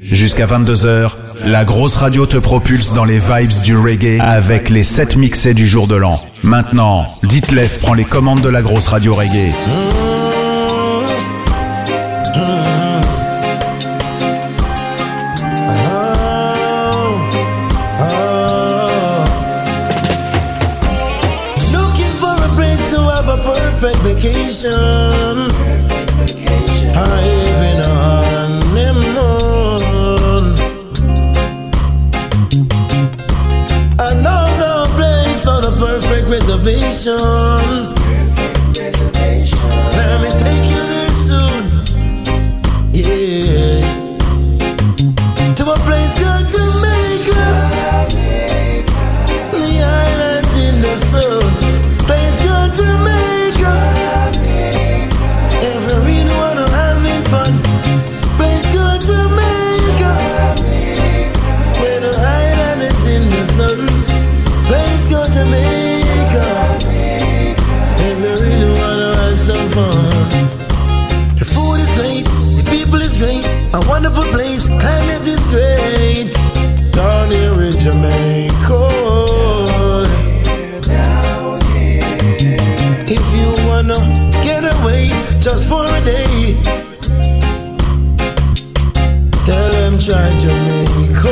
Jusqu'à 22h, la grosse radio te propulse dans les vibes du reggae avec les 7 mixés du jour de l'an. Maintenant, Ditlef prend les commandes de la grosse radio reggae. Looking for a place to have a perfect vacation. Even on the moon. Another place for the perfect reservation. Let me take you there soon. Yeah. To a place called Jamaica. The island in the sun. Place called Jamaica. Everyone having fun. Place called Jamaica. Where the island is in the sun. Place called Jamaica. Everyone have some fun. The food is great, the people is great, a wonderful place, climate is great. Down here in Jamaica. If you wanna get away just for a day, tell them try Jamaica.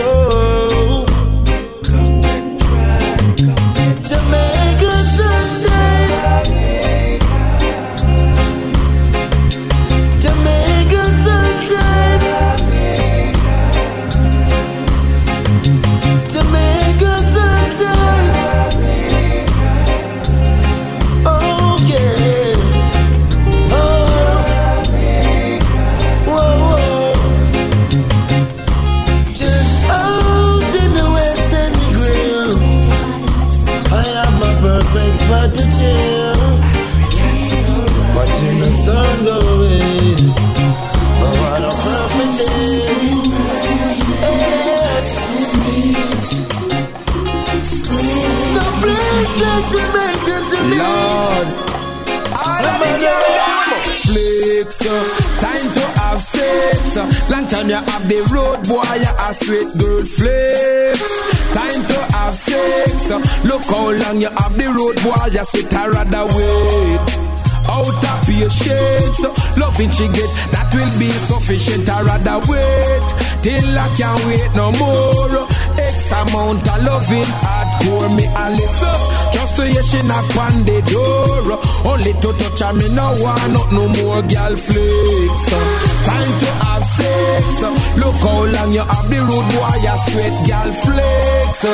Jamaica sunshine. Jamaica sunshine. Jamaica sunshine. Oh yeah. Out in the West End Grill, I have my perfect spot to chill, watching the sun go away. Oh, what a perfect day. Yes. The place that you make it to me, Lord. All of the Flex, time to have sex. Long time you have the road boy, you a sweet girl flex. Time to have sex. Look how long you have the road boy, you sit a rather wait. Out of patience, loving she get, that will be sufficient. I rather wait till I can't wait no more. X amount of loving, hardcore me a listen. Just to hear she knock on the door. Only to touch her, me no want not no more girl flex. Time to have sex. Look how long you have the road boy, you sweat girl flex.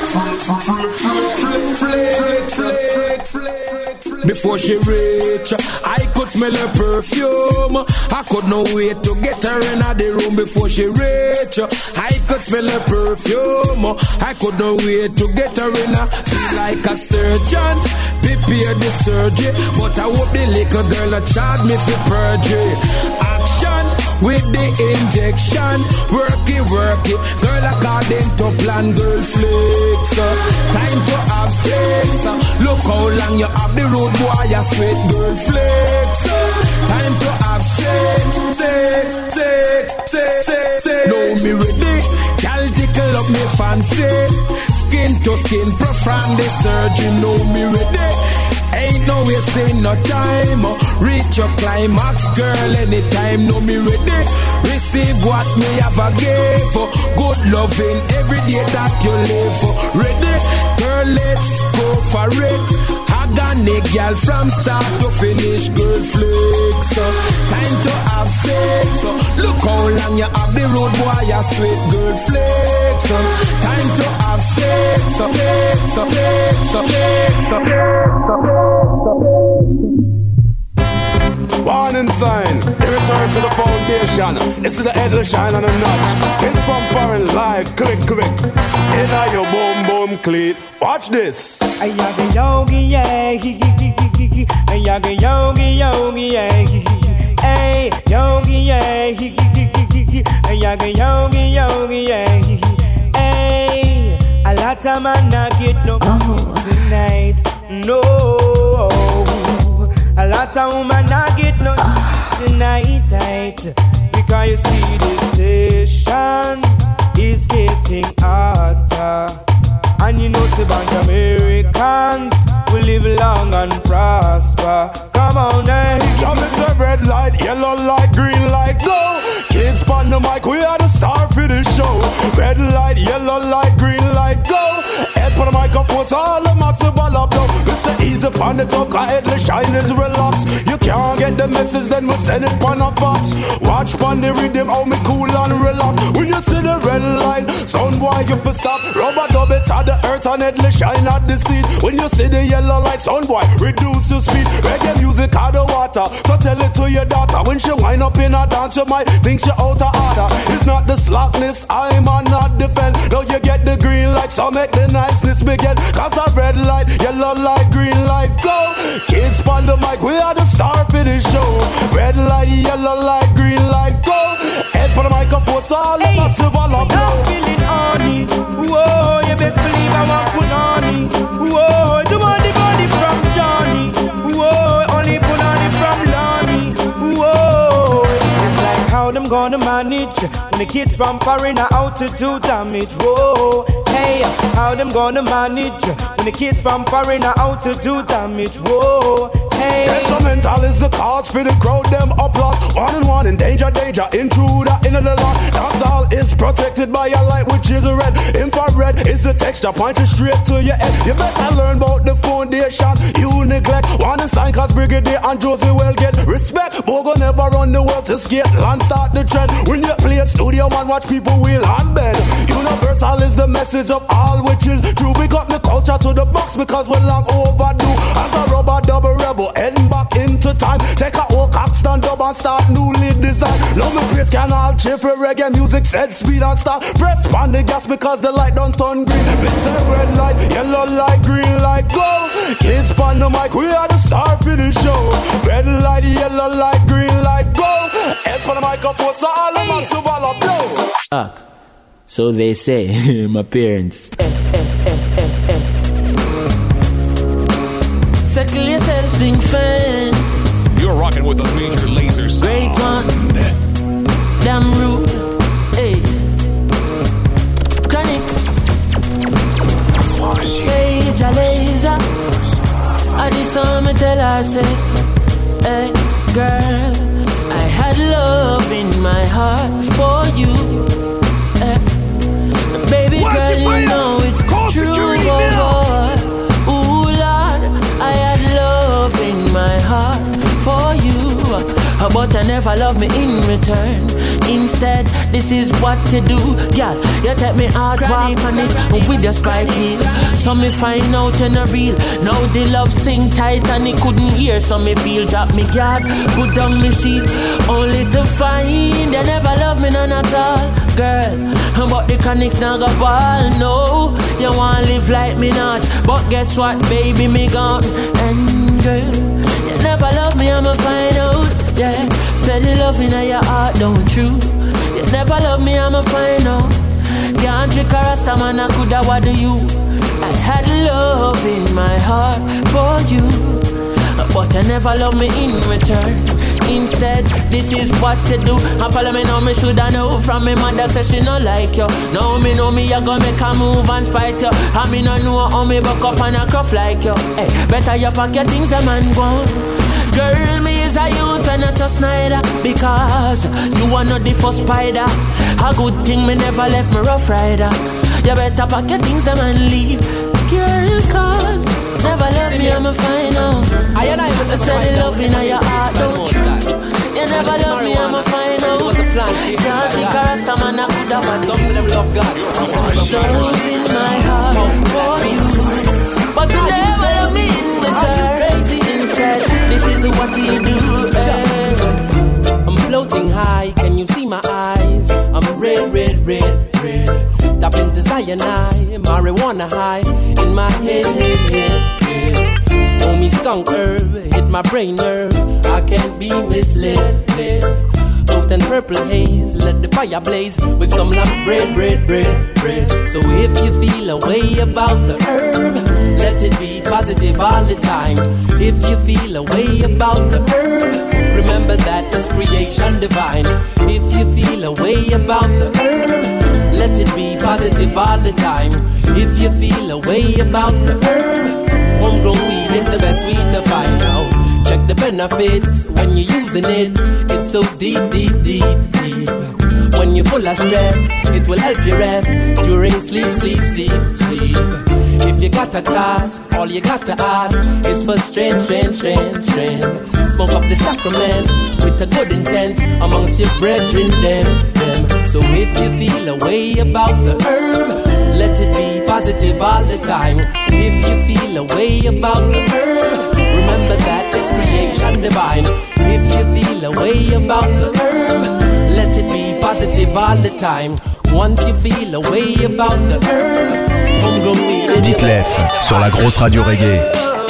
Before she reach, I could smell her perfume. I could not wait to get her in the room before she reach. I could smell her perfume. I could not wait to get her in feel like a surgeon. Prepare the surgery, but I hope the little girl a charge me for perjury. Action with the injection, work it, girl according to plan, girl flex. Time to have sex. Look how long you have the road boy, you sweet girl flex. Time to have sex. Know me ready, girl tickle up me fancy. Skin to skin, perform the surgery. Know me ready. Ain't no wasting no time. Reach your climax, girl, anytime. Know me ready. Receive what me have a give. Good loving every day that you live. Ready? Girl, let's go for it. Organic girl from start to finish, girl flex. Time to have sex. Look how long you have the road boy, you sweet girl flex. Time to have sex. Warning sign, return to the foundation. This is the head of shine on a notch. It's from foreign live, click. In your boom boom cleat. Watch this. Ayaga yogi, yeah. Ayaga yogi, yeah. Hey, yogi, yeah. Ayaga yogi, yeah. Hey, a lot of man not get no tonight. No. A lot of women not get no tonight, because you see this session the mic, we are the star for the show. Red light, yellow light, green light, go. Head for the microphone, so all the massive all up low. Listen easy upon the top, cause headless shine is relaxed. You can't get the message, then we send it on a box. Watch pon the rhythm, how me cool and relax. When you see the red light, sound boy you fi stop. Rubber dub it at the earth and headless shine at the seat. When you see the yellow light, sound boy reduce your speed. Reggae music out the water, so tell it to your daughter. When she wind up in a dance, you might think she out of order. It's not the slackness, I'm on not defend. Now you get the green light, so make the niceness begin. Cause a red light, yellow light, green light, go. Kids pon the mic, we are the star for this show. Red light, yellow light, green light, go. Head for the microphone, so all the massive all up. I'm feeling honey. Whoa, you best believe I want put honey. Whoa, the money from Johnny. Whoa, only put honey from Lonnie. Whoa, it's like how them gonna manage when the kids from foreign are out to do damage. Whoa, hey, how them gonna manage when the kids from foreign are out to do damage. Whoa, hey. Instrumental is the cause for the crowd, them applause. One and one in danger, danger, intruder into the law. Dancehall is protected by a light which is red. Infrared is the texture pointing straight to your head. You better learn about the foundation you neglect. One is sign cause Brigadier and Josie will get respect. Bogo never run the world to skate, land start the trend. When you play a studio and watch people wheel and bend. Universal is the message of all which is true. We got the culture to the box because we're long overdue. As a rubber double rebel, heading back into time. Take a old Caxton dub and start newly design. Love me praise can all chill for reggae music, said speed and start. Press on the gas because the light don't turn green. Listen, red light, yellow light, green light, go. Kids pon the mic, we are the star for the show. Red light, yellow light, green light, go. Head for the microphone, so all of us will all blow. So they say, my parents. Circle yourself, sing fans. You're rocking with the Major Lazer sound. Great one, damn rude, hey. Chronics, Major Lazer. I just saw me tell her, say, hey, girl, I had love in my heart for you. Baby girl, you know it's true, boy. Ooh, Lord, I had love in my heart for you, but I never loved me in return. Instead, this is what to do, girl. You take me hard, walk on it with your sprite heel. So me find out in a real. Now the love sing tight and he couldn't hear. So me feel drop me guard, put down me sheet, only to find they never love me none at all, girl. But the connects now go ball, no. You wanna live like me not, but guess what, baby, me gone. And girl, you never love me, I'ma find out, yeah. Say the love in your heart don't true. You never love me, I'ma find out. Can't trick a rasta man, I coulda what do you. I had love in my heart for you, but I never love me in return. Instead, this is what to do. And follow me now, me shoulda know. From me mother say she no like you. Now me know me, you gonna make a move and spite you. And me no know how me buck up and a cuff like you. Hey, better you pack your things, a man gone. Girl, me is a youth and not just neither. Because you are not the first spider. A good thing me never left me rough rider. You better pack your things, a man leave. Girl, cause never let me, I'ma find out. I said the love in your heart don't true. You never love me, I'ma find out. Can't think a rasta man, I could have had some of them love God. Love in my heart for you, but you never love me in return. Instead, this is what you do. I'm floating high, can you see my eyes? I'm red, red, red, red. Tap into cyanide, marijuana high in my head, Oh, me skunk herb, hit my brain nerve. I can't be misled, Out in purple haze, let the fire blaze with some lamb's bread, bread, bread, bread. So if you feel a way about the herb, let it be positive all the time. If you feel a way about the herb, remember that it's creation divine. If you feel a way about the herb, let it be positive all the time. If you feel a way about the herb, homegrown weed is the best weed to find out. Check the benefits when you're using it. It's so deep, deep, deep, deep. When you're full of stress, it will help you rest during sleep, sleep, sleep, sleep. If you got a task, all you got to ask is for strength, strength, strength, strength. Smoke up the sacrament with a good intent amongst your brethren, them. So if you feel a way about the herb, let it be positive all the time. If you feel a way about the herb, remember that it's creation divine. If you feel a way about the herb, let it be positive all the time. Once you feel a way about the herb, homegrown weed is your best. Ditlef sur la grosse radio reggae.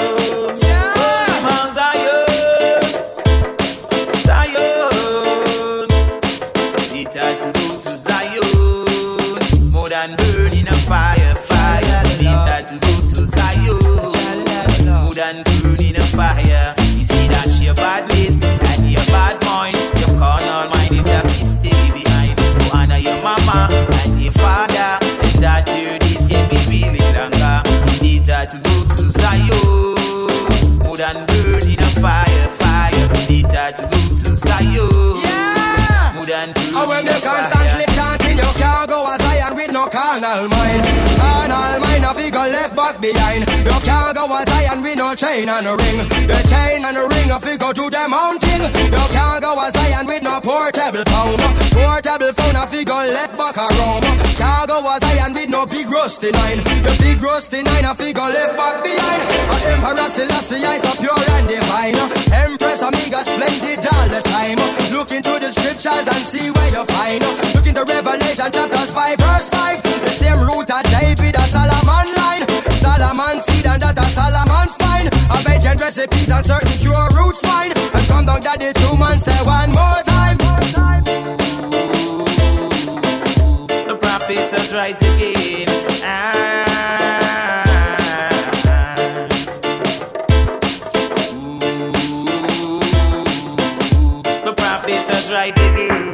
Fire. You see that's your badness and your bad mind. Your carnal mind, you have to stay behind. You honor your mama and your father, and that your days can be really longer. You need that to go to Zion. More than burning a fire, fire. You need that to go to Zion. Yeah. More than burning a fire. When you constantly chanting, you can't go a Zion with no carnal mind. Carnal mind, a figure left back behind. You can't go a Zion with no chain and a ring. The chain and the ring, a figure to the mountain. You can't go a Zion with no portable phone. Portable phone, a figure left back a roam. Can't go a Zion with no big rusty nine. The big rusty nine, a figure left back behind. Emperor Selassie is a pure and divine. Empress Amiga splendid all the time. Look into the scriptures and see where you find. Look into Revelation chapters 5 verse 5. The same root of David, a Solomon line. Solomon seed and that a Solomon spine. A veggie recipes and certain pure roots wine. And come down that the true man say one more time. The prophet has rise again. The prophet has rise again.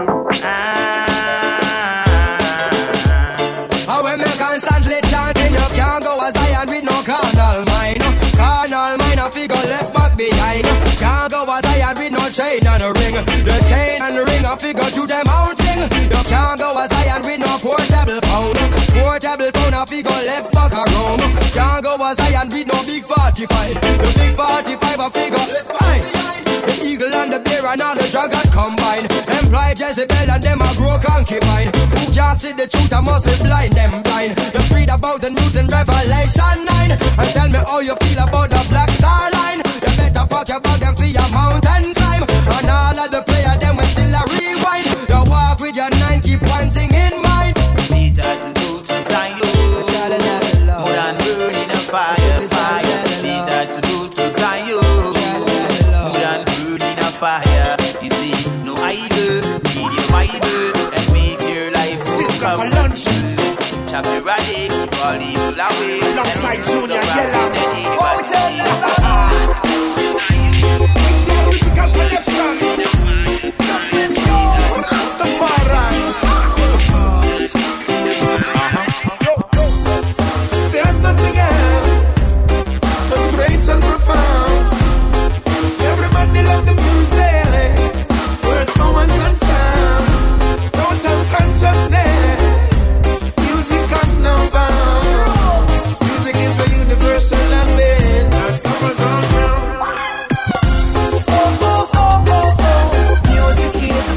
When me constantly chanting, you can't go a Zion with no carnal mind. Carnal mind, a figure left back behind. Can't go a Zion with no chain and a ring. The chain and the ring, a figure to the mountain. You can't go a Zion with no portable phone. Portable phone, a figure left back a roam. Can't go a Zion with no big 45. The big 45, a figure left back behind. The eagle and the bear and all the dragon combine. Employ Jezebel and them a grow concubine. Who can't see the truth, I must be blind, them blind. Just read about the news in Revelation 9 and tell me how you feel about the Black Star Line. You better pack your bag and for your mountain climb. And all of the players, them will still a rewind. You walk with your 9, keep one thing in mind. Need that to go to Zion. More than burning a fire, fire. Need that to go to Zion. More than burning a fire. You see, no idol, read your Bible and make your life come chapter a day, keep all evil away. Alongside Junior Yella. Oh, tell them that it's the critical connection. Rastafari. There's nothing else as great and profound. Everybody love the music. Words, moments and sound. Don't have consciousness. Music has no bound. Music is a universal language that covers all ground. Oh, oh, oh, oh, oh. Music is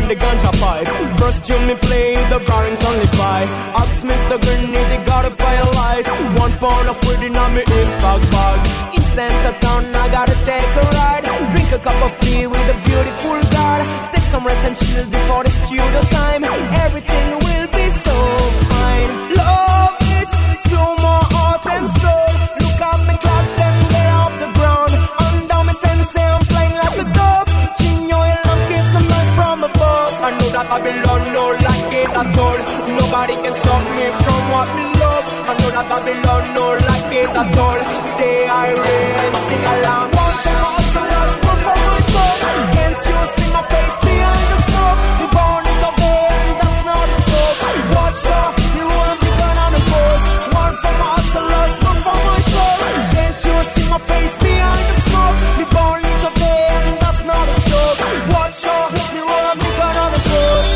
on the ganja pipe. First tune me play, the Barrington only buy. Ask Mr. Grenade, got a firelight. 1 pound of weed in me is bag. In Santa Town, I gotta take a ride. Drink a cup of tea with a beautiful girl. Take some rest and chill before the studio time. Everything will be so fine. Love it, slow more heart and soul. Look at me clocks, then they're off the ground. Under me sensei, I'm flying like a dove. Chinyo and Lucky, some nice from above. I know that Babylon don't like it at all. Nobody can stop me from what we love. I know that Babylon don't like it at all. Stay irate and sing along. One for my hustlers, one for my soul. Can't you see my face behind the smoke? We born it again, that's not a joke. Watch out, you wanna be gone on the post. One for my hustlers, one for my soul. Can't you see my face behind the smoke? We born it again, that's not a joke. Watch out, you wanna be gone on the post.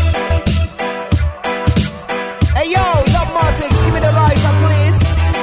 Hey yo, Dub Martins, give me the lighter, please.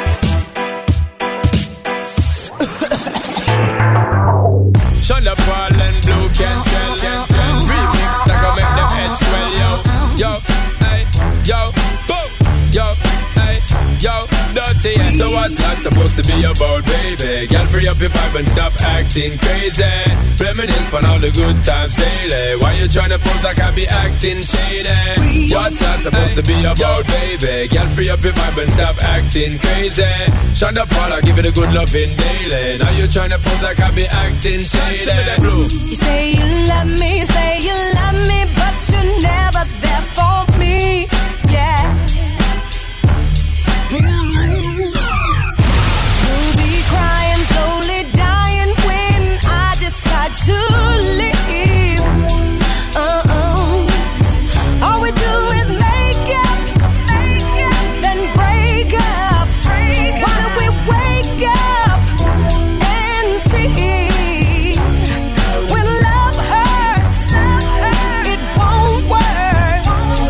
Shonda Paul and Blue Cantrell. Remix, I go make them head swell, yo. Yo, hey, yo, boom, yo, hey, yo, dirty. So what's that supposed to be about, baby? Girl, free up your vibe and stop acting crazy. Reminisce on all the good times daily. Why you tryna pose like I be acting shady? What's that supposed to be about, baby? Girl, free up your vibe and stop acting crazy. Shonda Paul, I give it a good loving daily. Now you tryna pose like I be acting shady. You say you love me, but you're never there for me. Yeah. You'll be crying, slowly dying when I decide to leave. All we do is make up, then break up. Why don't we wake up and see? When love hurts, it won't work.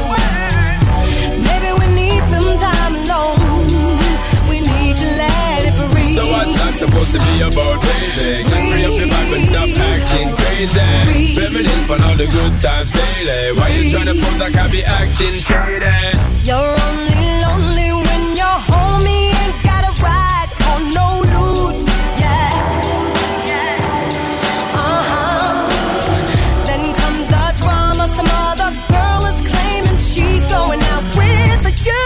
Maybe we need some time alone. We need to let it breathe. So what's that supposed to be about, baby? Can free up your vibe and stop acting crazy. Reminisce on all the good times daily. Why you tryna pose like I be acting shady? You're only lonely when you're home. You ain't got a ride or no loot. Yeah. Then comes the drama. Some other girl is claiming she's going out with you.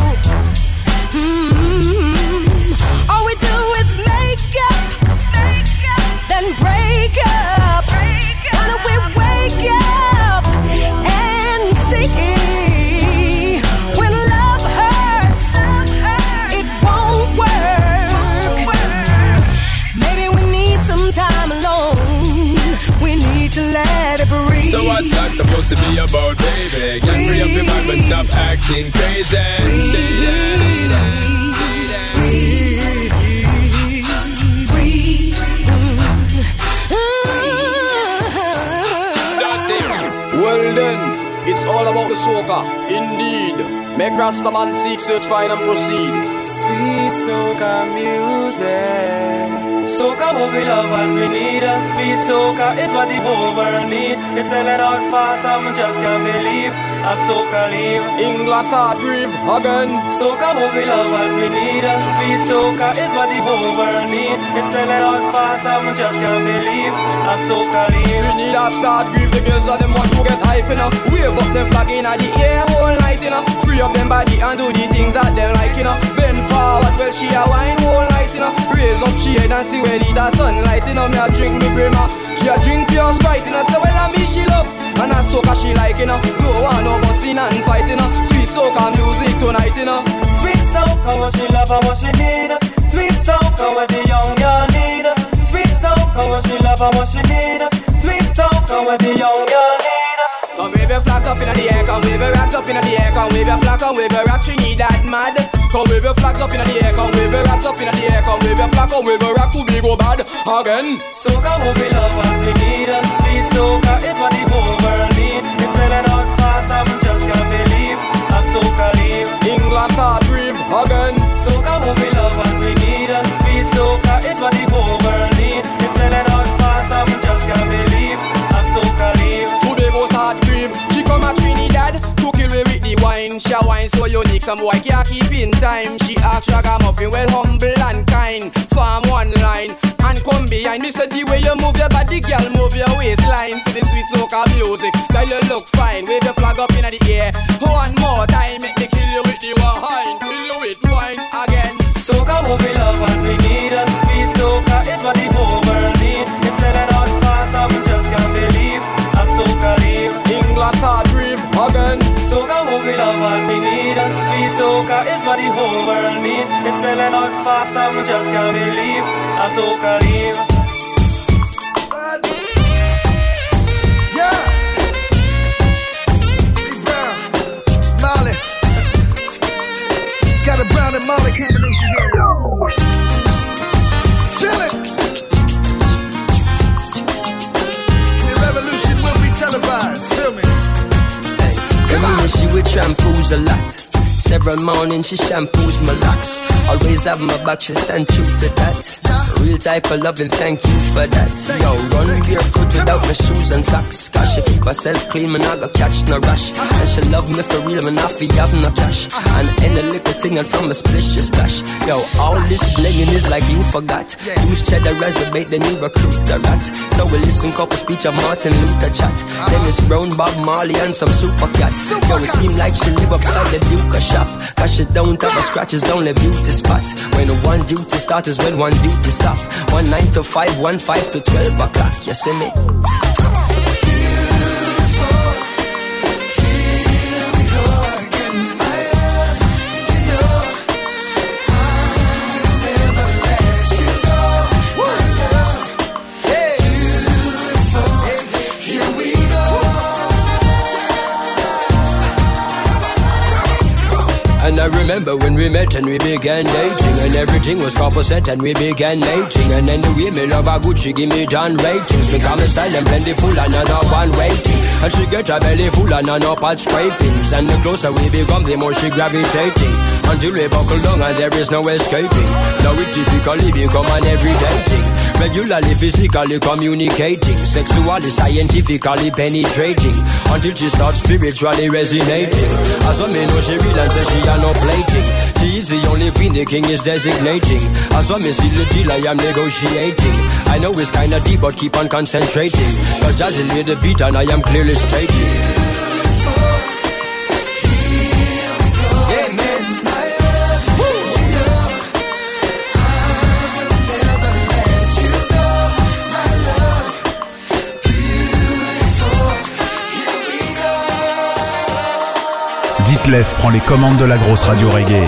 All we do is make up, then break up. Why don't we wake up and see? When love hurts, it won't work. Maybe we need some time alone. We need to let it breathe. So what's that supposed to be about, baby? Can free up your vibe and stop acting crazy. Well then, it's all about the soca, indeed. Make Rastaman seek, search, find and proceed. Sweet soca music. Soca what we love and we need. A sweet soca is what the whole world need. It's selling out fast and we just can't believe a soca leave. England start grieve again. Soca what we love and we need. A sweet soca is what the whole world need. It's selling out fast and we just can't believe a soca leave. Trinidad start grieve, the girls are them want to get hype, you know. Wave up them flag in the air whole night, you know. Free up them body and do the things that them like, you know. Bend forward, well she a wine whole night, you know. Raise up she head and see where the sunlight, you know. Me a drink me grandma, she a drink pure Sprite, you know. So well I me she love, and a soca she like, you know. No one of us in and fight, you know. Sweet soca music tonight, you know. Sweet soca what she love and what she need. Sweet soca what the young girl need. Sweet soca what she love and what she need. Sweet soca what the young girl need. Come wave your flags up in the air, come wave your racks up in the air, come wave your flag, come wave your rack, she need that mad. Come wave your flags up in the air, come wave your racks up in the air, come wave your flag, come wave your rack to be go bad again. Soca what we love and we need. A sweet soca is what the whole world need. It's selling out fast and we just can't believe a soca leave. England start grieve again. Soca what we love and we need. A sweet soca is what the whole world need. It's selling out fast and we just can't believe a soca leave. Today go start grieve some boy can't keep in time. She asked Ragamuffin, well humble and kind. Farm one line and come behind. Me said the way you move your body, girl, move your waistline to the sweet soca music. Girl, you look fine, wave your flag up in the air. One more time, make me kill you with the wine, kill you with wine again. Soca what we love and we need a sweet soca is what the whole world need. It's selling out fast and we just can't believe a soca leave. English hard dream again. Soca what we love and we need a sweet soca is what the whole world need. It's selling out fast and we just can't believe a soca leave. Yeah. Big Brown, Molly. Got a Brown and Molly combination here. Feel it. The revolution will be televised. Feel me. Come on. She would shampoos a lot. Several mornings she shampoos my locks. Always have my back, she stand true to that. Real type of loving, thank you for that. Yo, run barefoot without my shoes and socks. Cause she keep herself clean, man, I got catch no rush. And she love me for real, man, I feel have no cash. And any little thing and from a splish, she splash. Yo, all this blinging is like you forgot. Use cheddar as the bait, then you recruit the rat. So we listen couple speech of Martin Luther chat. Dennis Brown, Bob Marley and some super cats. Yo, it seem like she live upside the Duke shop. Cause she don't have a scratch, it's only beauty spot. When one duty start is when one duty stop. 1 9 to 5, 1 5 to 12 o'clock, you see me? And I remember when we met and we began dating, and everything was proper set and we began mating. And then the way me love her good, she give me John ratings. Because my style and plentiful and another one waiting. And she get her belly full and none up at scrapings. And the closer we become, the more she gravitating. Until we buckle down and there is no escaping. Now we typically become an everyday thing. Regularly, physically communicating. Sexually, scientifically penetrating. Until she starts spiritually resonating. As I know she real and say she no plating. She is the only queen the king is designating. As long as see the deal I am negotiating. I know it's kinda deep but keep on concentrating. Cause Jazzy lay the beat and I am clearly stating. Ditlef prend les commandes de la grosse radio reggae.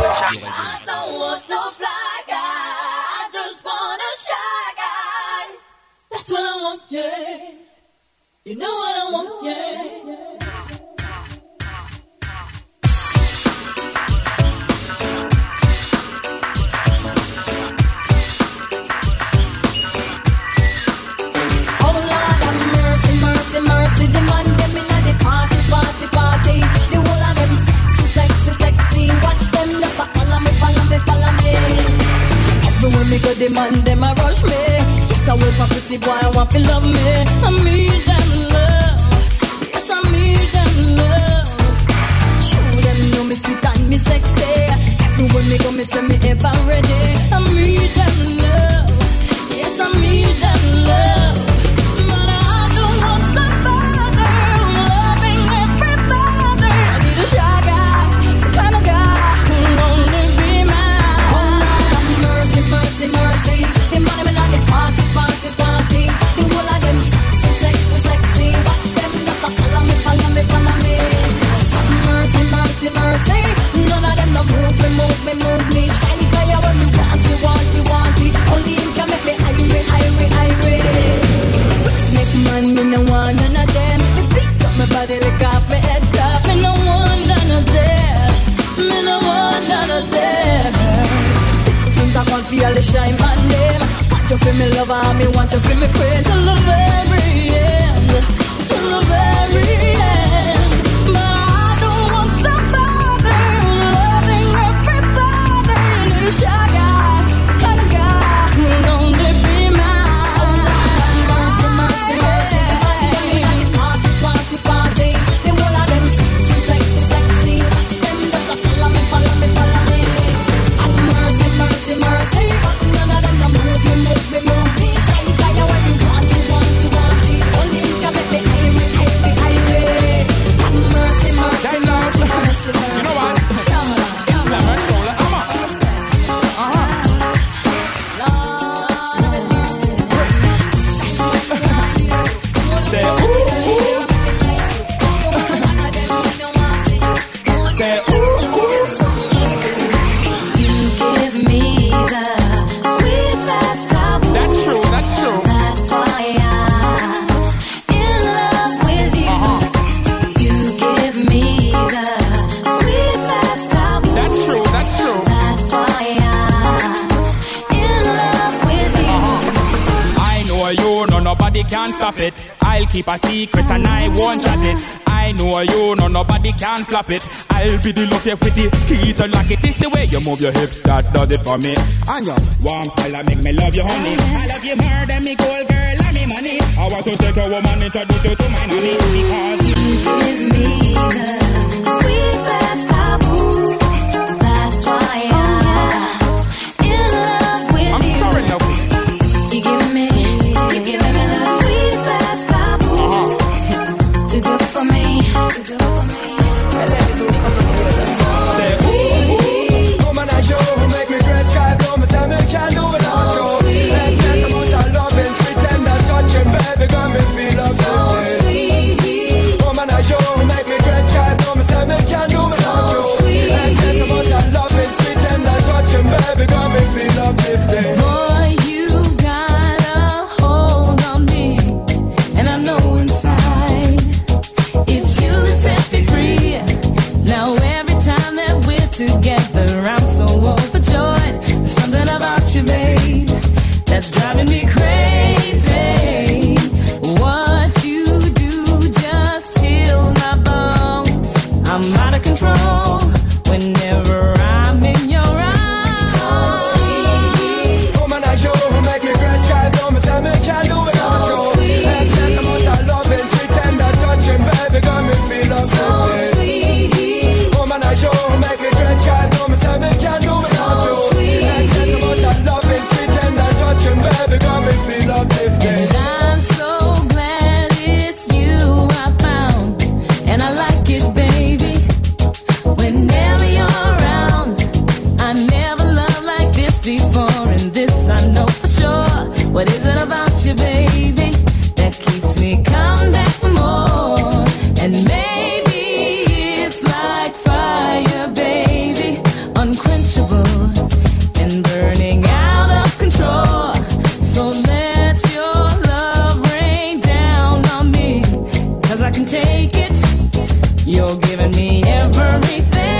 The man, them a rush me. Yes, I wait for pretty boy, I want to love me. I need them love. Yes, I need them love. Show them know me sweet and me sexy. Everywhere me go, me say me ever ready. I need them love. Yes, I need them love. But I don't want somebody loving everybody. I need a shy guy, some kind of guy who only be mine. Oh Lord, have mercy, mercy, mercy. The money me not the party, party, party. The whole of them sexy, sexy, sexy. Watch them just a follow me, follow me, follow me. Have mercy, mercy, mercy. None of them no move me, move me, move me. Shy guy, I want me, want you, want you, want it. Only him can make me irate, irate, irate. Make man, me no want none of them. Me pick up my body, lick off my head top. Me no want none of them. Me no want none of them. I can't feel the shine on them. Want you feel me lover, me want you feel me friend. Till the very end, till the very end. But I don't want somebody loving everybody. Little shy guy, the kind of guy who'll only be mine. Mercy, mercy, mercy. Party, party, party. The whole of them sexy, sexy, sexy. Watch them just follow me, follow me. can stop it. I'll keep a secret and I won't chat it. I know you, no nobody can flop it. I'll be the love safe with the key to lock it. It's the way you move your hips that does it for me. And your warm smile that make me love you, honey. I love you more than me gold girl and me money. I want to take a woman, introduce you to my honey. Because you give me the sweetest taboo. That's why I'm in love with you. I'm sorry, love. You give me the sweetest taboo. Too good for me. Say, ooh, womanize you, make me dress sky blue. Me say me can't do without you. Let's get some much of loving, sweet tender touching, baby, got me feel uplifted. Womanize you, make me dress sky blue. Me say me can't do without you. Let's get some much of loving, sweet tender touching, baby, got me feel uplifted. Boy, you've got a hold on me, and I know inside it's you that sets me free. Now every time that we're together, I'm so overjoyed. There's something about you, babe, that's driving me crazy. What you do just chills my bones. I'm out of control whenever I'm in your arms. So sweet. Womanize you, make me dress sky blue. Me say me can't do without you. Let's get some much of loving, sweet tender touching, baby, got me feel uplifted. Womanize you, make me dress sky blue. Me say me can't do without you. Let's get some much of loving, sweet tender touching, baby, got me feel uplifted. And I'm so glad it's you I found, and I like it, baby. Whenever you're around, I never loved like this before, and this I know for sure. What is it about you, baby, that keeps me coming back for more? And maybe it's like fire, baby, unquenchable and burning out of control. So let your love rain down on me, 'cause I can take it. You're giving me everything.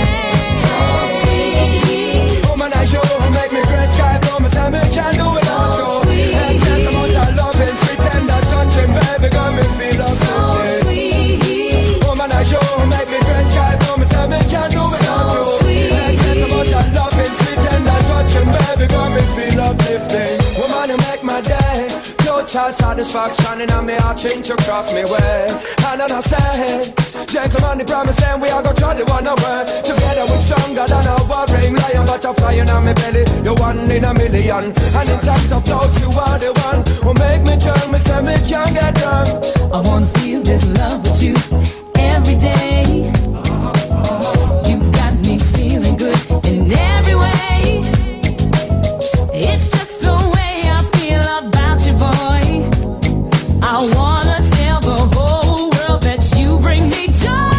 Womanize you, make me dress sky blue. Me say me can't do without you. Let's get some much of loving, sweet tender touching, baby, got me feel uplifted. Womanize you, make me dress sky blue. Me say me can't do without you. Let's get some much of loving, sweet tender touching, baby, got me feel uplifted. Woman, you make my day. Total satisfaction in my heart, change you cross me way. And then I say, gentleman, the promise and we are gonna try the one away. Together we're stronger than a warring lion, butterfly in my belly. You're one in a million. And in times of loss, you are the one who make me turn. Me say me can't get done. I wanna feel this love with you every day. You got me feeling good in every way. It's just the way I feel about you, boy. I wanna tell the whole world that you bring me joy.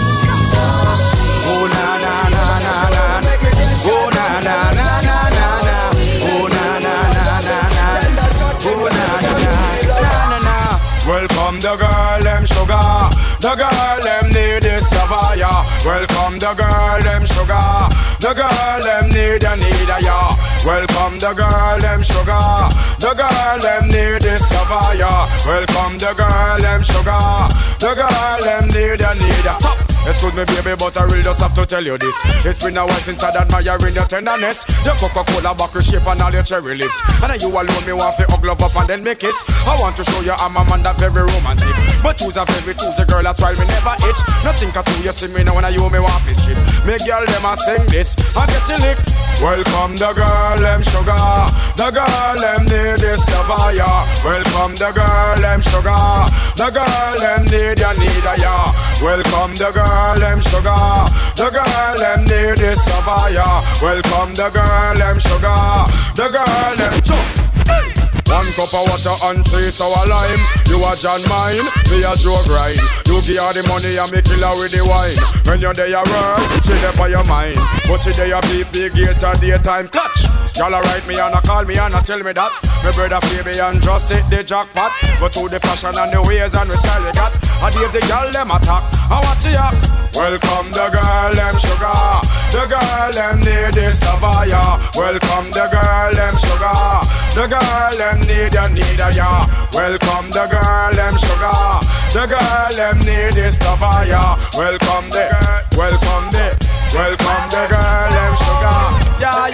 Oh na na na na na. Oh na na na na na na. Oh na na na na na. Oh na na na na. Welcome the girl, them sugar. The girl, them need this fire. Welcome the girl, them sugar. The girl, them need a ya. Welcome the girl, them sugar. The girl, them need this fire. Welcome the girl, them sugar. The girl, them need a stop. Excuse me, baby, but I really just have to tell you this. It's been a while since I'd admiring your tenderness, your Coca-Cola bottle shape and all your cherry lips. And then you alone me want to hug, love up and then make kiss. I want to show you I'm a man that very romantic, but you's a very choosy girl, that's why me never itch. Nothing can do you see me now when you me want to strip. Me girl, them a sing this and get you lick. Welcome the girl, them sugar. The girl, them need this fire. Welcome the girl, them sugar. The girl, them need a ya. Welcome the girl, them sugar. The girl, them need this fire. Welcome the girl, them sugar. The girl, them hey. One cup of water and 3 sour lime. You a John mine, me a Joe grind. You give her the money and me kill her with the wine. When you're there, work, she there for your mind. But she there, PP gate and daytime catch. Y'all a write me and a call me and a tell me that my brother play me and just hit the jackpot. But through the fashion and the ways and the style we got, I give the girl them attack. I watch you up. Welcome the girl, them sugar. The girl, them need this fire. Welcome the girl, them sugar. The girl them need ya. Welcome the girl them sugar. The girl them need this stuff ya. Welcome the girl them sugar. Yeah.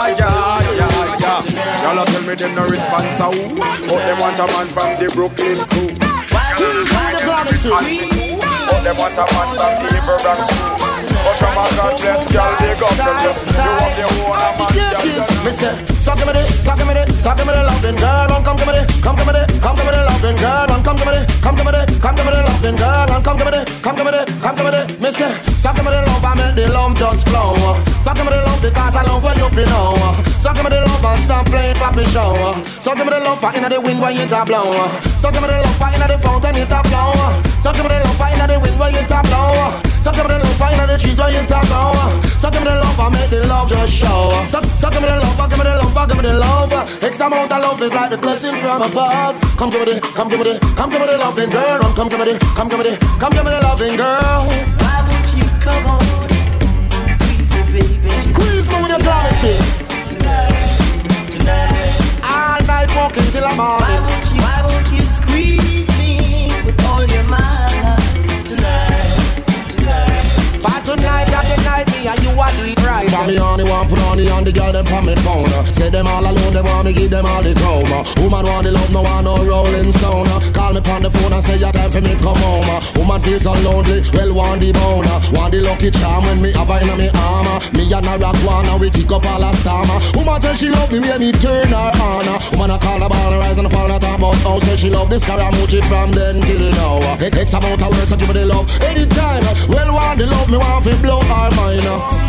Y'all tell me them no response a who, but them want a man from the Brooklyn crew. But them want a man from the Evergrande school. But from a God bless girl, big up to just you have your own man. Mister, so give me the loving girl, and come give me the loving girl, and come give me the loving girl, and come give me the, Mister, so give me the love, I make the love just flow. So give me the love because I love what you feel now. So give me the love and stop playing Papi show. So give me the love for inna the wind when it a blow. So give me the love for inna the fountain it a flow. So give me the love for inna the wind when it a blow. So give me the love for inna the trees when it a blow. So give me the love and make the love just show. So give me the love, give me the love, give me the love. X amount of love is like the blessing from above. Come give me the loving girl. Come give me the loving girl. Why won't you come on? Squeeze me, baby. Squeeze me with your gravity. Tonight. All night walking till I'm on. Why won't you squeeze me with all your mind tonight? But tonight, that the night, me and you are do it right. For me only want put on the girl them on me phone. Say them all alone, they want me give them all the chroma. Woman want the love, no one no rolling stone. Call me on the phone and say your time for me come home. Woman feel so lonely, well want the bone. Want the lucky charm when me have her in me armor. Me and her rock one and we kick up all her stammer. Woman tell she love the way me turn her on. Woman I call her ball and rise and fall at her mouth. Say she love this Scaramucci from then till now. It takes about a word to give me the love anytime. Well want the love me want to blow our mind.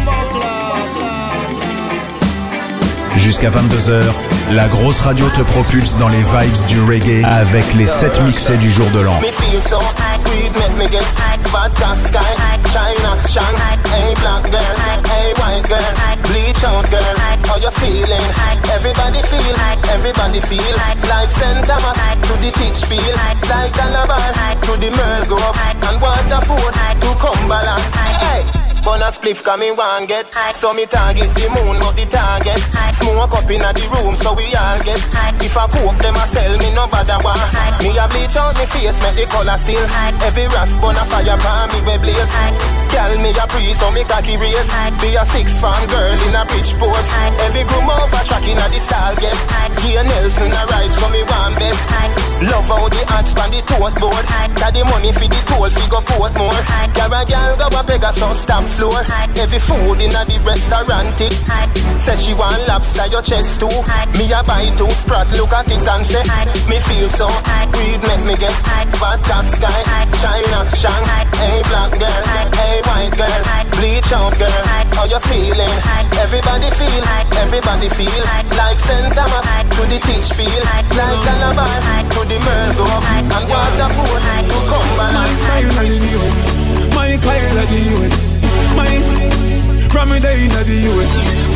Jusqu'à 22h, la grosse radio te propulse dans les vibes du reggae avec les 7 mixés du jour de l'an. Me feel so weed make me get bad top sky, China, Shang, hey black girl, hey white girl, bleach out girl, how you feeling? Everybody feel like St. Thomas to the teach feel like Calabar to the Merle Grove and Waterford to Cumberland. Hey. Bonus spliff come me one get. So me target the moon not the target. Smoke up in the room so we all get. If I cook them I sell me no bother one. Me a bleach out me face make the color still. Every rasp on a fire pan me we blaze. Girl me a breeze so me cocky raise. Be a 6 farm girl in a Bridgeport. Every groom over track in a the style get. Gear Nelson a ride so me one bet. Love how the hats pan the tote board. That the money for the toll fi go Portmore. Girl go a Pegasus stamp floor. Every food in a the restaurant it. Say she want lobster your chest too. Me a buy 2 sprat look at it and say me feel so weed make me get bad top sky, China, Shang, hey black girl, hey white girl, bleach out girl, how you feeling? Everybody feel like St. Thomas to the teach feel like Calabar to the Merle Grove and Waterford to Cumberland. My Kyle at the US. From me day in the US.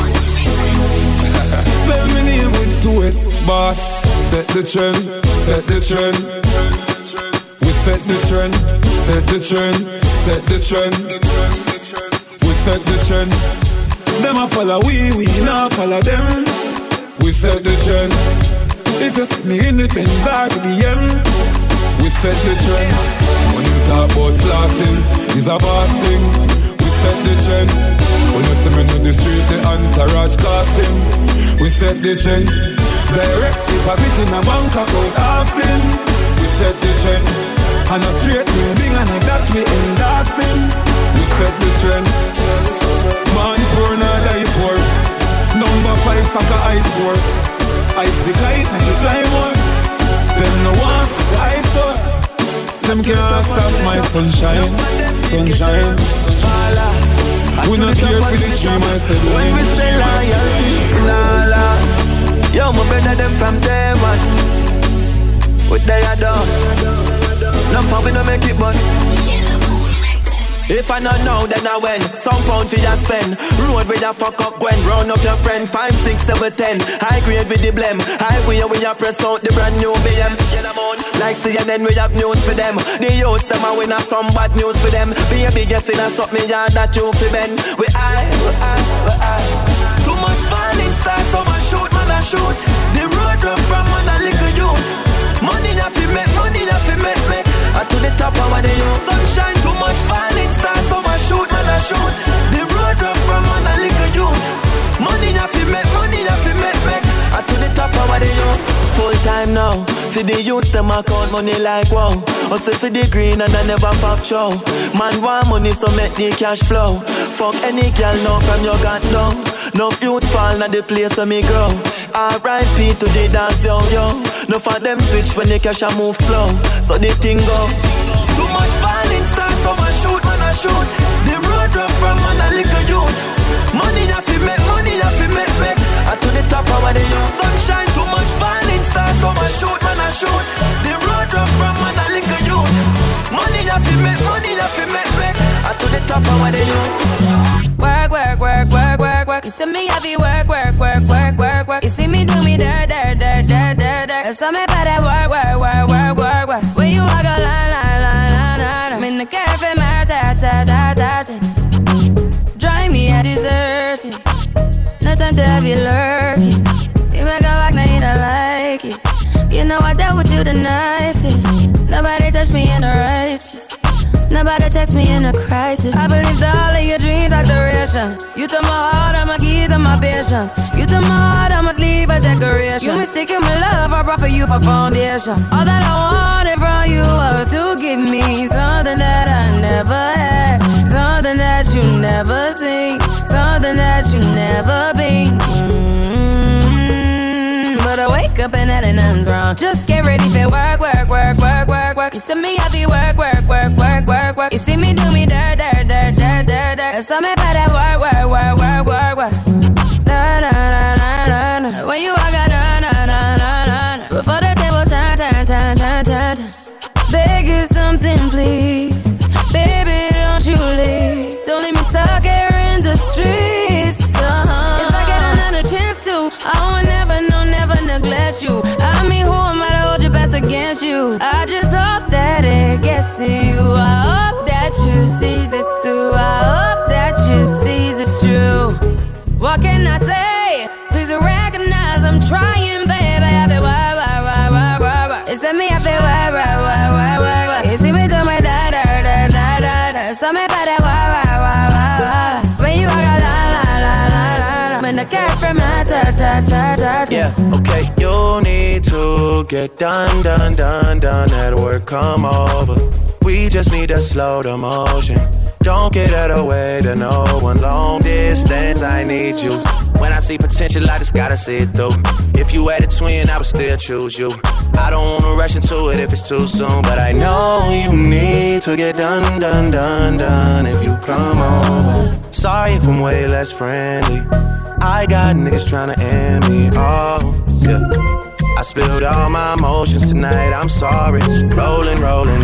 Spell me name with 2 S. Boss, set the trend. We set the trend. We set the trend. Them a follow we not follow them. We set the trend. If you see me in the Benz or the BM, we set the trend. When you talk about flossing, it's a boss thing. We set the trend. When you see me in the street, the entourage casting. We set the trend. Direct deposit in a bank account often. We set the trend. And a straight building and a that we endorsing. We set the trend. Man poor, not die poor. Number 5 soccer ice board. Ice decline and she fly more. Them no one for ice up. Them can't stop my sunshine. We not care for the dream I said. When we say loyalty, la. Yo, my brother them from day one. What they are done. No fun we no make it but. If I not know, then I win. Some pound for ya spend. Road with ya fuck up Gwen. Round up your friend. 5, 6, 7, 10. High grade with the blem. Highway when ya press out the brand new BM. Get them on. Like CNN we have news for them. The youths them a win some bad news for them. Be a biggest in a something ya that you fi bend. We I. Too much falling stars, so much shoot man a shoot. The road rough from man a little youth. Money na fi make, make. I to the top of the youth. Sunshine too much falling stars, so I shoot, man I shoot. The road rough from man a little youth. Money na fi make, make. I to the top of the youth. Full time now, for the youths them account money like wow. Hustle for the green and I never pop chow. Man want money so make the cash flow. Fuck any girl now from your got down. No youth fall na the place where me grow. R.I.P. to the dance yo. No for them switch when the cash a move slow. So the thing go. Too much falling stars so I shoot, man I shoot. The road rough from man a little youth. Money na fi make, make. I to the top of the youth. Sunshine too much falling stars so I shoot, man I shoot. The road rough from man a little youth. Money na fi make, make. I to the top of the youth. Work. You see me heavy work. You see me do me dirt. So me better work. When you walk a line. I'm in the cafe, my drive me a deserted. No time to have you lurking. You make a walk, now you don't like it. You know I dealt with you the nicest. Nobody touched me in the righteous. Nobody text me in a crisis. I believed all of your dreams are duration. You took my heart, all my keys, and my patience. You took my heart, I must leave a decoration. You mistaken my love, I brought for you for foundation. All that I wanted from you was to give me something that I never had, something that you never seen, something that you never been. But I wake up and that ain't nothing's wrong. Just get ready for work. You see me happy work. You see me do me dirt. So me better work. When you walk out, before the table turn. Beg you something, please. Baby, don't you leave. Don't leave me stuck here in the streets. If I get another chance to, I will never neglect you. I mean, who am I to hold your best against you? I just hope that it gets to you. I hope that you see this through. I hope that you see this true. What can I say? Please recognize I'm trying, baby. I feel work. It's me, I feel work. You see me do my da. So me better work. When you walk out, la. When the cat from my ta. Yeah, okay. You need to get done at work, come over. We just need to slow the motion. Don't get out of the way to no one. Long distance, I need you. When I see potential, I just gotta see it through. If you had a twin, I would still choose you. I don't wanna rush into it if it's too soon, but I know you need to get done if you come over. Sorry if I'm way less friendly. I got niggas tryna end me. Oh, yeah. I spilled all my emotions tonight, I'm sorry. Rolling.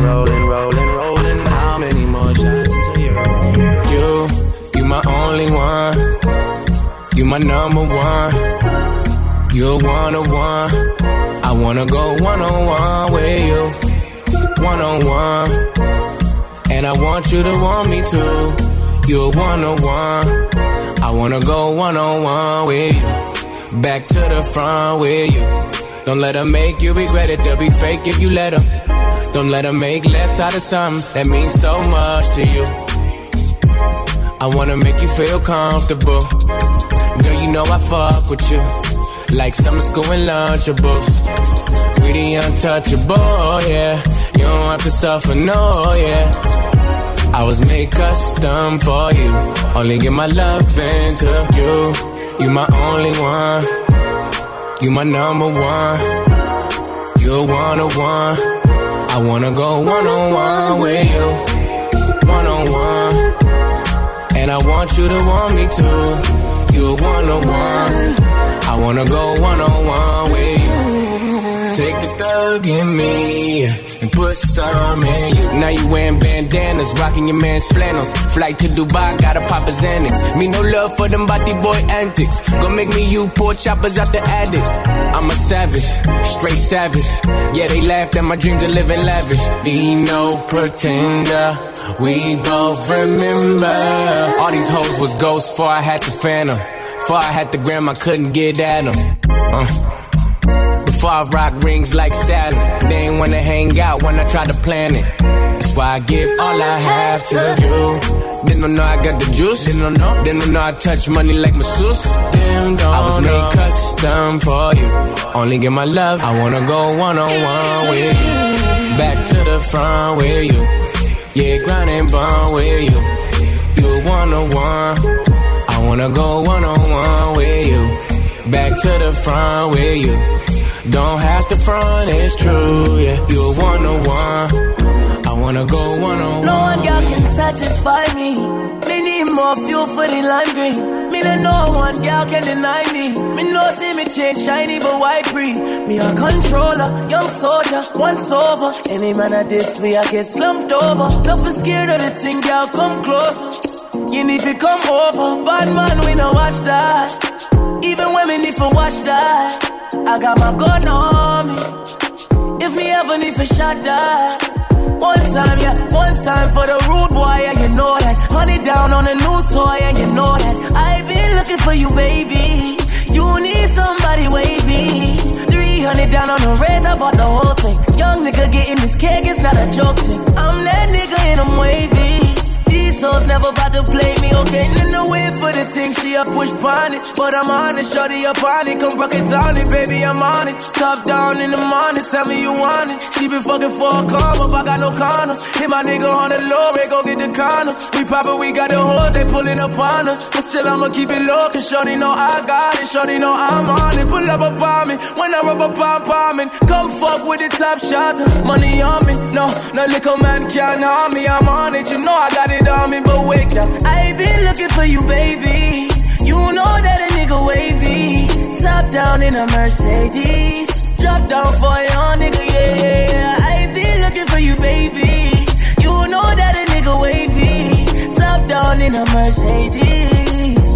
How many more shots until you're You my only one. You my number one. You're one-on-one. I wanna go one-on-one with you. One-on-one. And I want you to want me too. You're one-on-one. I wanna go one-on-one with you. Back to the front with you. Don't let them make you regret it. They'll be fake if you let them. Don't let them make less out of something that means so much to you. I wanna make you feel comfortable. Girl, you know I fuck with you. Like summer school and Lunchables. We the untouchable, yeah. You don't have to suffer, no, yeah. I was made custom for you. Only give my love into you. You my only one. You my number one. You're one-on-one. I wanna go one-on-one with you. One-on-one. And I want you to want me too. You're one-on-one. I wanna go one-on-one with you. Take the thug in me and put some in you. Now you wearing bandanas, rocking your man's flannels. Flight to Dubai, gotta pop his Xanax. Me no love for them body boy antics. Gonna make me you poor choppers out the attic. I'm a savage, straight savage. Yeah, they laughed at my dreams of living lavish. Be no pretender, we both remember. All these hoes was ghosts before I had to fan them. Before I had the gram, I couldn't get at them. Before I rock rings like Saturn, they ain't wanna hang out when I try to plan it. That's why I give all I have to you. They don't know I got the juice. They don't know I touch money like masseuse. I was made custom for you. Only give my love. I wanna go one-on-one with you. Back to the front with you. Yeah, grind and bond with you. You one-on-one. I wanna go one-on-one with you. Back to the front with you. Don't have to front, it's true, yeah. You one-on-one. I wanna go one-on-one. No one girl can satisfy me. Me need more fuel for the lime green. Me no one girl can deny me. Me no see me change shiny but white free. Me a controller, young soldier, once over. Any man at this way I get slumped over. Don't be scared of the thing, girl, come closer. You need to come over. Bad man, we no watch that. Even when me need to watch that, I got my gun on me. If me ever need to shot that, one time, yeah, one time for the rude boy, yeah, you know that. Honey down on a new toy, and you know that. I been looking for you, baby. You need somebody wavy. 300 down on the red, I bought the whole thing. Young nigga getting this cake, it's not a joke thing. I'm that nigga and I'm wavy. These hoes never about to play me, okay? In the way for the thing, she a push pon it. But I'm on it, shorty up on it. Come rock it down it, baby, I'm on it. Top down in the morning, tell me you want it. She been fucking for a come up, I got no condoms. Hit my nigga on the low, they go get the condoms. We poppin', we got the hoes, they pullin' up on us. But still I'ma keep it low, cause shorty know I got it. Shorty know I'm on it, pull up upon me. When I rub up on palmin', come fuck with the top shots. Money on me, no little man can't harm me. I'm on it, you know I got it on me, but wake up. I been looking for you, baby. You know that a nigga wavy. Top down in a Mercedes. Drop down for your nigga, yeah. I been looking for you, baby. You know that a nigga wavy. Top down in a Mercedes.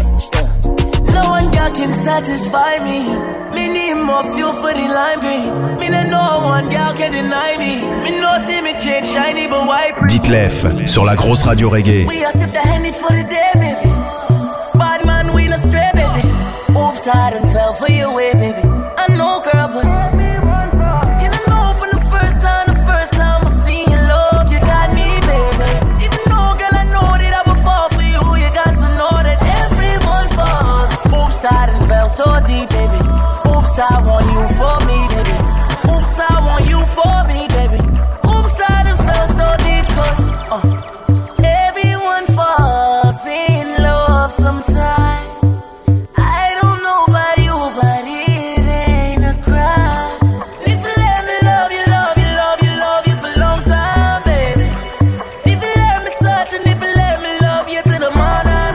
No one girl can satisfy me. Me need more fuel for the lime green. Me no one girl can deny me. Me no see me change shiny but white. Ditlef sur la grosse radio reggae. We a sip the Henny for the day, baby. Bad man, we no stray, baby. Oops, I done fell for your way, baby. I know, girl, but and I know from the first time I seen your love, you got me, baby. Even though, girl, I know that I would fall for you. You got to know that everyone falls. Oops, I done fell so deep, baby. Oops, I want you for me, baby. Oops, I want you for me, baby. Oops, I done fell so deep, cause everyone falls in love sometime. I don't know about you, but it ain't a crime. If you let me love you, love you, love you, love you for a long time, baby. If you let me touch and if you let me love you to the morning.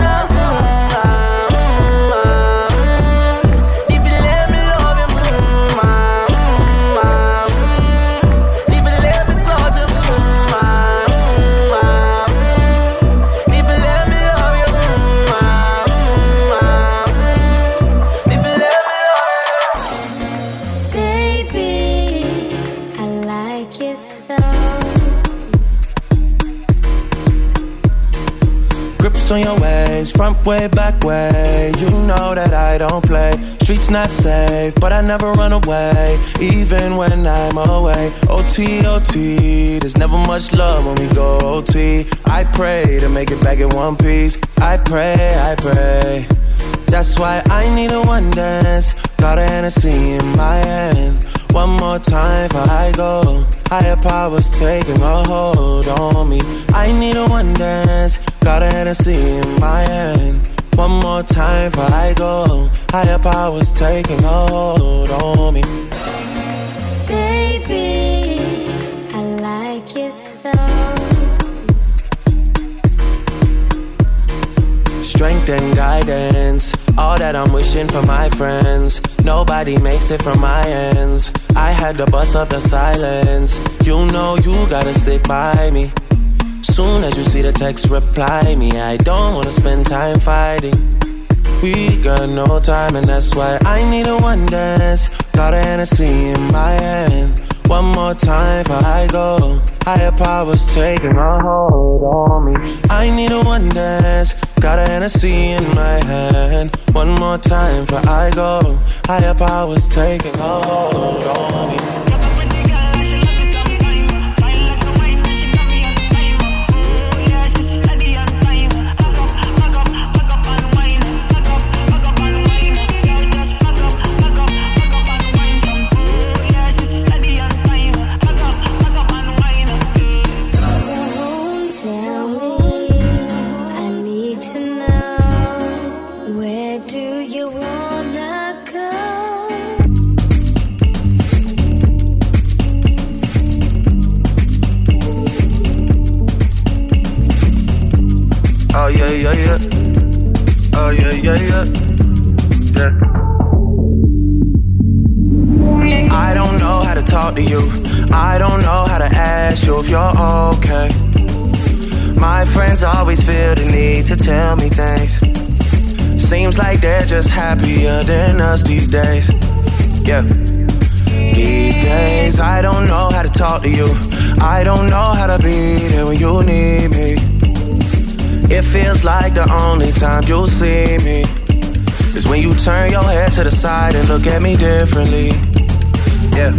On your ways, front way, back way. You know that I don't play. Streets not safe, but I never run away, even when I'm away. OT, OT, there's never much love when we go OT. I pray to make it back in one piece. I pray. That's why I need a one dance. Got a Hennessy in my hand. One more time before I go. Higher powers taking a hold on me. I need a one dance. Got a Hennessy in my hand. One more time before I go. Higher powers taking a hold on me. Baby, I like your style. Strength and guidance, all that I'm wishing for my friends. Nobody makes it from my ends. I had to bust up the silence. You know you gotta stick by me. Soon as you see the text, reply me. I don't wanna spend time fighting. We got no time and that's why I need a one dance. Got a Hennessy in my hand. One more time before I go. Higher powers taking a hold on me. I need a one dance, got a Hennessy in my hand. One more time before I go. Higher powers taking a hold on me. Oh yeah, yeah, yeah. Oh yeah, yeah, yeah. Yeah. I don't know how to talk to you. I don't know how to ask you if you're okay. My friends always feel the need to tell me things. Seems like they're just happier than us these days. Yeah. These days, I don't know how to talk to you. I don't know how to be there when you need me. It feels like the only time you'll see me is when you turn your head to the side and look at me differently. Yeah.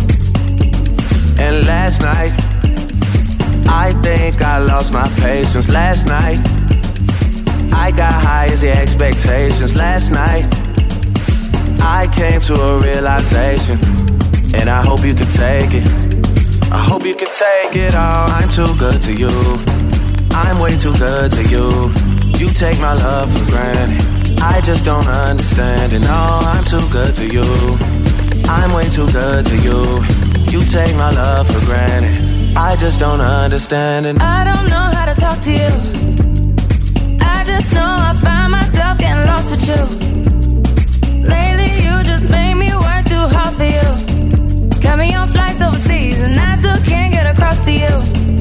And last night, I think I lost my patience. Last night, I got high as the expectations. Last night, I came to a realization, and I hope you can take it. I hope you can take it all. I'm too good to you. I'm way too good to you. You take my love for granted. I just don't understand it. No, I'm too good to you. I'm way too good to you. You take my love for granted. I just don't understand it. I don't know how to talk to you. I just know I find myself getting lost with you. Lately you just made me work too hard for you. Got me on flights overseas and I still can't get across to you.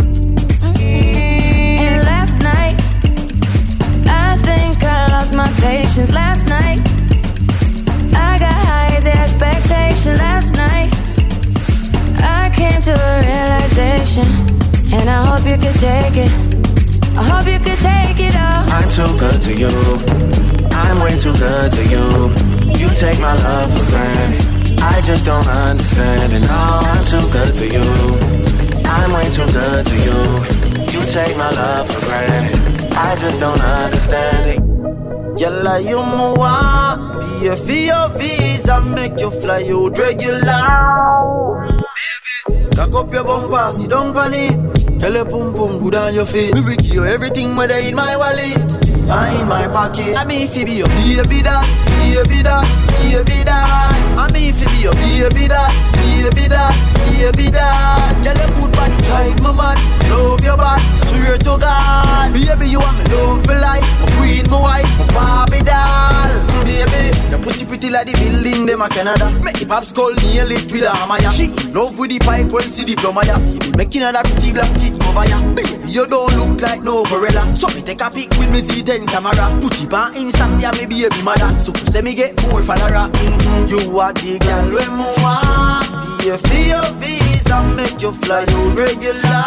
And last night, I think I lost my patience. Last night, I got high as the expectation. Last night, I came to a realization, and I hope you could take it. I hope you could take it all. I'm too good to you. I'm way too good to you. You take my love for granted. I just don't understand it. No, I'm too good to you. I'm way too good to you. You take my love for granted. I just don't understand it. Yalla you more pay for your visa, make you fly out regular. Baby, cock up your bumper, sit down on it. Tell your pum pum good on your feet. We will give you everything whether in my wallet or in my pocket. I mean if you be your baby that, baby that, baby that. I mean if you be your baby that, baby that, baby that. Tell your good body drive my man, love your body, swear to God. Baby you want me love for life, my queen, my wife, my Barbie doll. Baby, your pussy pretty like the building them a Canada. Make the pops call nail it with a hammer. She in love with the pipe when see the plumber. Baby making her that pretty black kick over ya. Baby you don't look like no gorilla. So me take a pic with me Z10 camera. Put it on Insta see me baby mother. So say me get more follower. You are the girl when me want. Pay for your visa, make you fly out regular.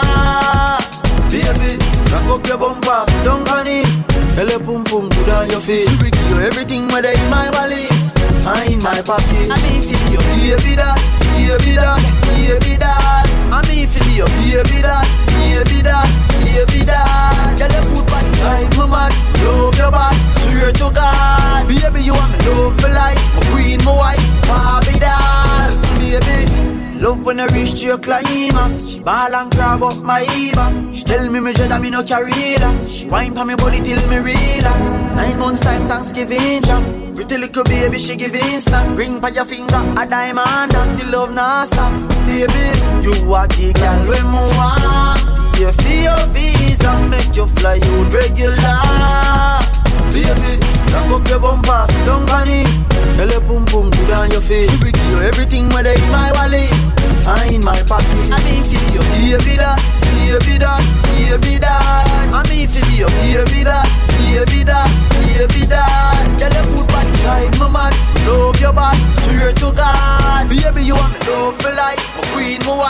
Baby, cock up your bumper, sit down on it. Tell your pum pum good on your face. We give you everything whether in my wallet or in my pocket. I mean if you baby that, baby that, baby that. I mean if you baby that, baby that, baby that. Tell your good body drive my man, love your body, swear to God. Baby you want me love for life, my queen, my wife, Barbie doll. Baby, love when I reach to your climax. She ball and grab up my Eva. She tell me me dread and me no carry that. She whine for me body till me relax. 9 months time Thanksgiving jam. Pretty little baby she giving snap. Ring by your finger a diamond and the love nah stop. Baby, you are the girl when me want. Pay for your visa, make you fly out regular. Baby, cock up your bumper, sit down on it. Tell your pum pum good on your face. We give you everything whether in my wallet or in my pocket. I mean if you baby that, baby that, baby that. I mean if you baby that, baby that, baby that. Tell your good body drive my man, love your body, swear to God. Baby you want me love for life, my queen, my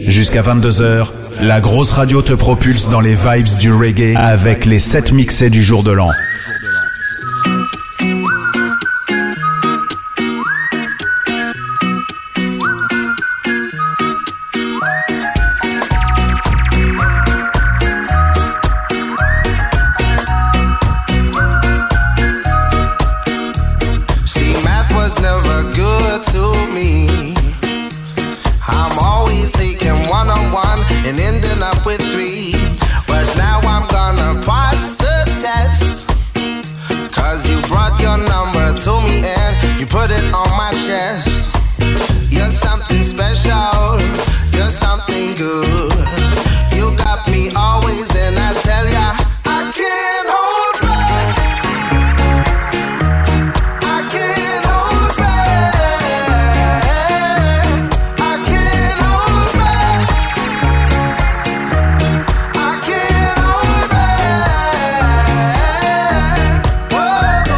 Jusqu'à 22h, la grosse radio te propulse dans les vibes du reggae avec les 7 mixés du jour de l'an. And ending up with 3. But now I'm gonna pass the test, 'cause you brought your number to me and you put it on my chest. You're something special, you're something good. You got me always, and I tell ya, I can't hold back. I can't hold back. I can't hold back. I can't hold back. Whoa.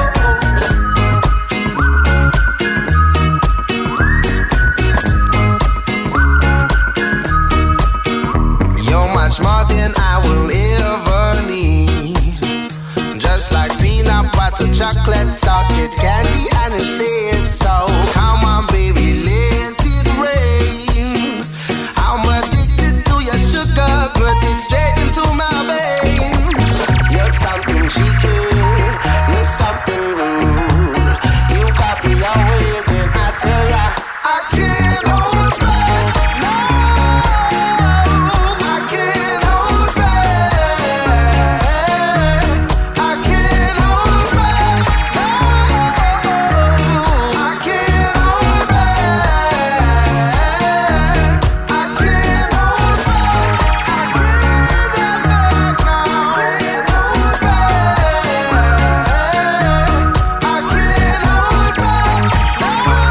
You're much more than I will ever need. Just like peanut butter, chocolate, salted candy, and it said so. Come on, baby, let it rain. I'm addicted to your sugar, put it straight into my veins. You're something cheeky, you're something rude. You got me always, and I tell ya, I can't hold back. No, I can't hold back. I can't hold back. No, I can't hold back. I can't hold back. I can't hold back now. I can't hold back. I can't hold back. No,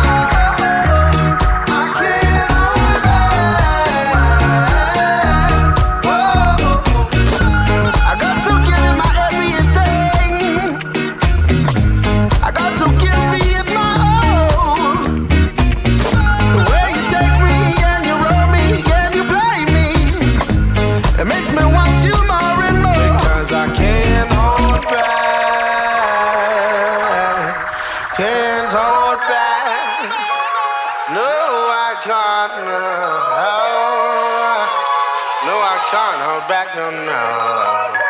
I can't hold back. Whoa. I got to give it my everything. I got to give it my all. The way you take me and you roll me and you play me, it makes me want you more and more. Because I can't hold back. Can't hold back. No, I can't. No, I can't hold back. No, no.